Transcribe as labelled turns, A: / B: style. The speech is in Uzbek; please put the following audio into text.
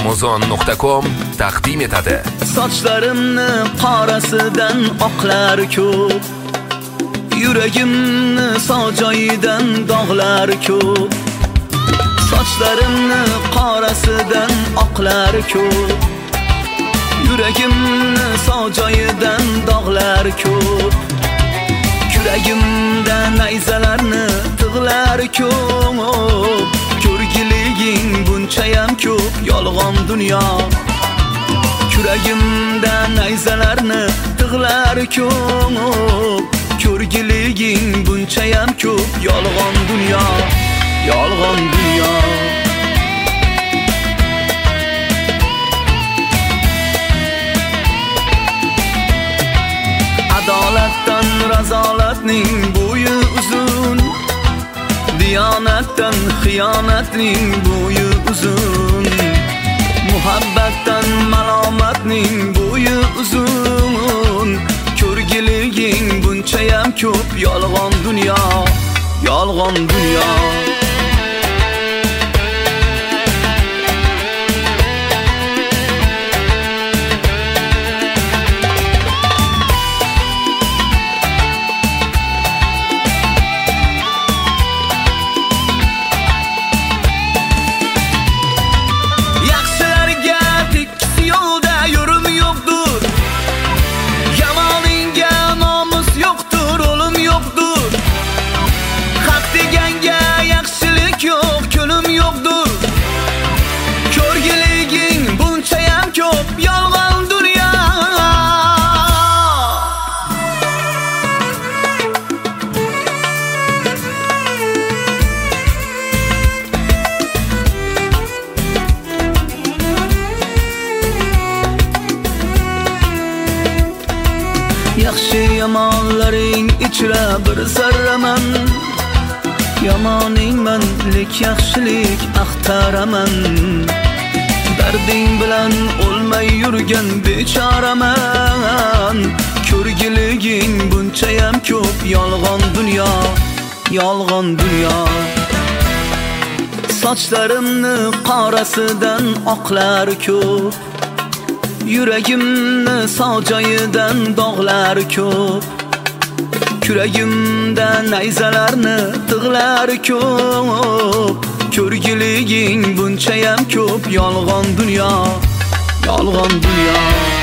A: Amazon.com taqdim etadi.
B: Sochlarimni qorasidan oqlar ko'p, yuragimni sojoyidan dog'lar ko'p. Sochlarimni qorasidan oqlar ko'p, yuragimni sojoyidan dog'lar ko'p. Yuragimda nayzalarni tig'lar ko'p. Ko'rgiliging bunchayam ko'p, yolg'on dunyo. Yuragimda nayzalarni tig'lar ko'p. Ko'rgiliging bunchayam ko'p, yolg'on dunyo, yolg'on dunyo. Adolatdan razolatning bo'yi uzun, diyonatdan xiyonatning bo'yi uzun. Muhabbatdan malomatning bo'yi uzun. Ko'rgiliging bunchayam ko'p, yolg'on dunyo, yolg'on dunyo. Yaxshi yomonlaring ichra bir zarraman, yomoningman lek yaxshilik axtaraman. Darding bilan o'lmay yurgan bechoraman. Ko'rgiliging bunchayam ko'p, yolg'on dunyo, yolg'on dunyo. Sochlarimni qorasidan oqlar ko'p, yuragimni sojoyidan dog'lar ko'p. Yuragimda nayzalarni tig'lar ko'p. Ko'rgiliging bunchayam ko'p, yolg'on dunyo, yolg'on dunyo.